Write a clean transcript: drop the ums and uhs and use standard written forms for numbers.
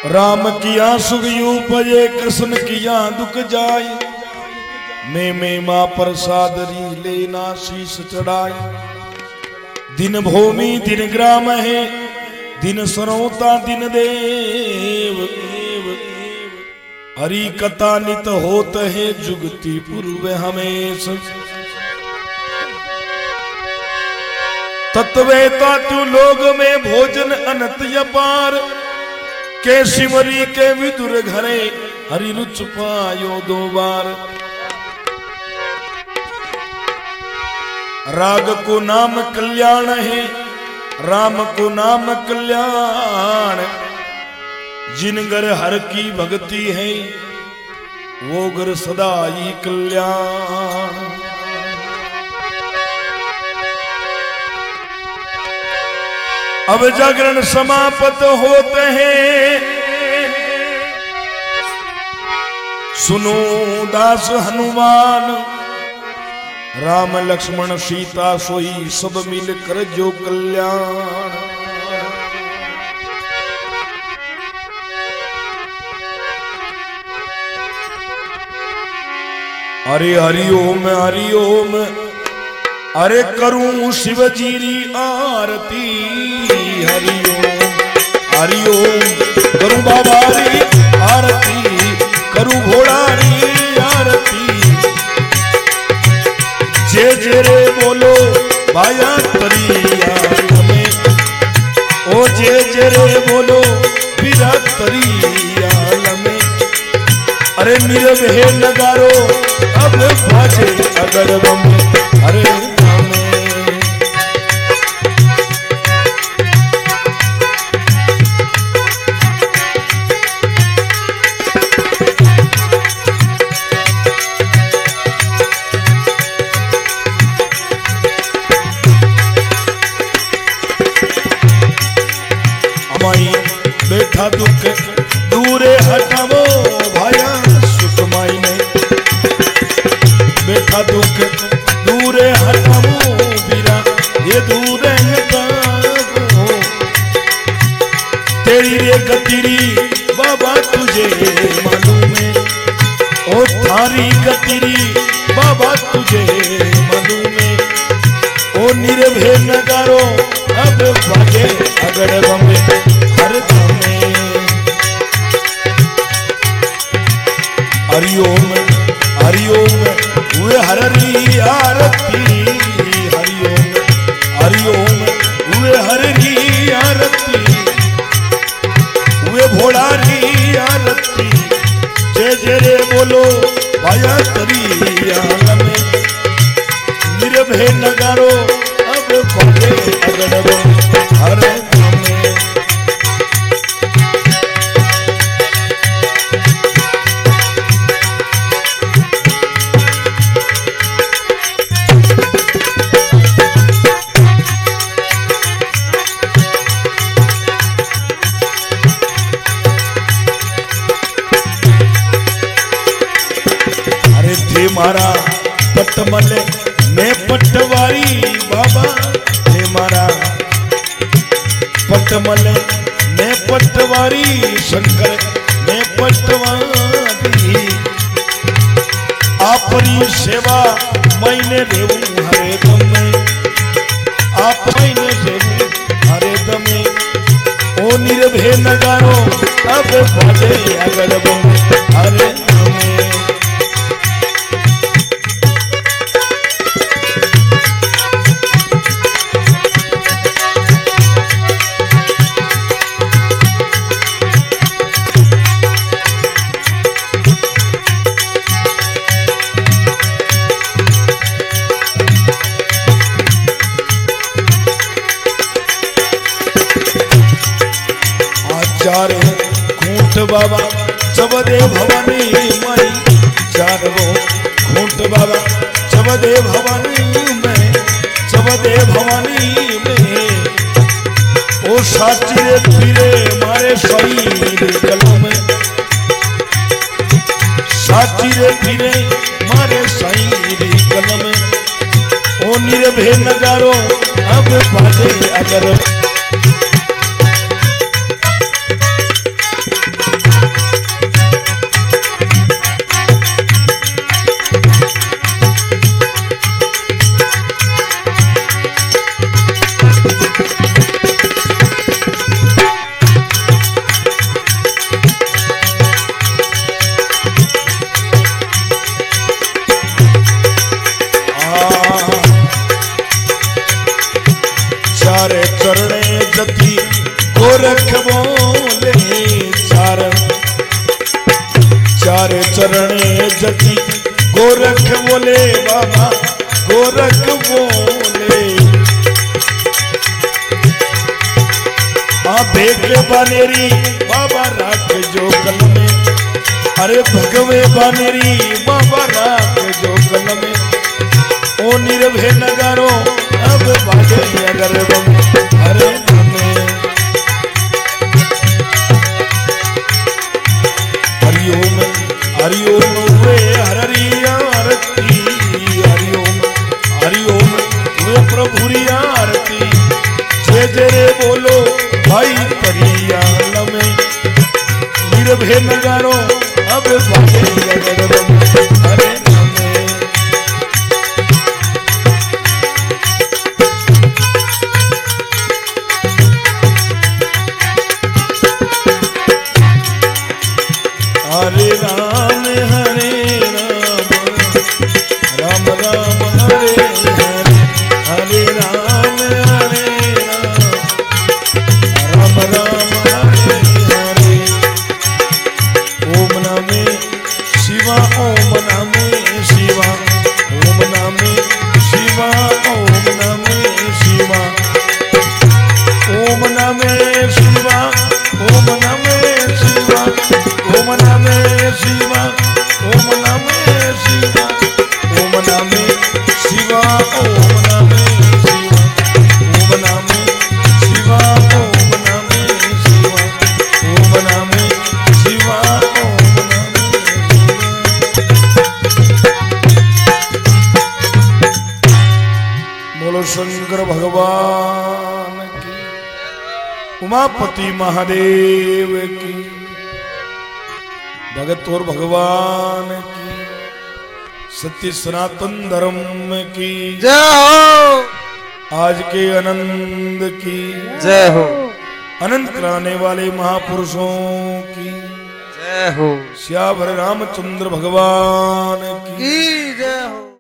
राम किया सुख उपजे कृष्ण किया दुख जाय। मैं माँ प्रसाद री लेना शीश चढ़ाई। दिन भूमि दिन ग्राम है दिन सरोता दिन देव। हरि कथा नित होत है जुगति पूर्व हमेश। तत्वेता तू लोग में भोजन अनंत अपार। के सिमरी के विदुर घरे हरि रुच पायो दो बार। राग को नाम कल्याण है राम को नाम कल्याण। जिन घर हर की भक्ति है वो घर सदा ही कल्याण। अब जागरण समाप्त होते हैं सुनो दास हनुमान। राम लक्ष्मण सीता सोई सब मिल कर जो कल्याण। अरे हरि ओम अरे करूं शिव जी री आरती। हरि ओम करूं बाबा री आरती। करूं घोड़ा री आरती। जे रे बोलो भाया तरिया में। ओ जे रे बोलो बिरा तरिया में। अरे नीरव है नगारो अब बाजे अगर बम। अरे बैठा दुख दूरे हटावो भाया सुख माई ने। बैठा दुख दूरे हटावो बीरा ये दूरे हटावो। तेरी रे गतिरी बाबा तुझे मालूम है। ओ थारी गतिरी बाबा तुझे मालूम है। ओ निर्भय नगारो अब बाजे अगड़ बमे हर दमे। हरि ओम हुए हरि आरती। हरि ओम हुए हरि आरती। हुए भोला री आरती। जय रे बोलो भाया तरिया में। निर्भय नगारो अब बाजे अगड़ हर दमे। मारा पटमल ने पटवारी बाबा। हे मारा पटमल ने पटवारी शंकर ने पटवारी। आपरी सेवा मैंने देवू हरे दमे। आप मैंने देवू हरे दमे। ओ निर्भय नगारो अब बाजे अगड़ बम हरे दमे। चार खूंट बाबा चबदे भवानी माई। चार वो खूंट बाबा चबदे भवानी में। चबदे भवानी में। ओ साची रे फिरे मारे सही कलम। साची रे फिरे मारे सही कलम। ओ निर्भय नगारो अब बाजे अगर भगवे के बानेरी बाबा राख जो कल में, अरे भगवे बानेरी बाबा राख जो कल में, ओ निर्भय नगारो अब बाजे अगर बम, अरे नमे हरिओम हरिओम वे हरिया आरती, हरिओम हरिओम वे प्रभु री आरती, जय जय बोलो भाई परिया लमे, निर्भय नगारो अब बाजे अगर बम, अरे नमे हरे राम राम राम हरे हरे, हरे राम राम राम हरे हरे, ओम नमे शिवा ओम नमे शिवा, ओम नमे शिवा ओम नमे शिवा, ओम नमे शिवा ओम नमे शिवा, ओम नमे शिवा ओम नमे शिवा, ओम नमे शिवा ओम नमे शिवा, ओम नमे शिवा ओम नमे शिवा, ओम नमे शिवा ओम नमे शिवा। बोलो शंकर भगवान की, उमापति महादेव की, भगत और भगवान की, सत्य सनातन धर्म की जय हो, आज के आनंद की जय हो, अनंत कराने वाले महापुरुषों की जय हो, श्यावर रामचंद्र भगवान की जय हो।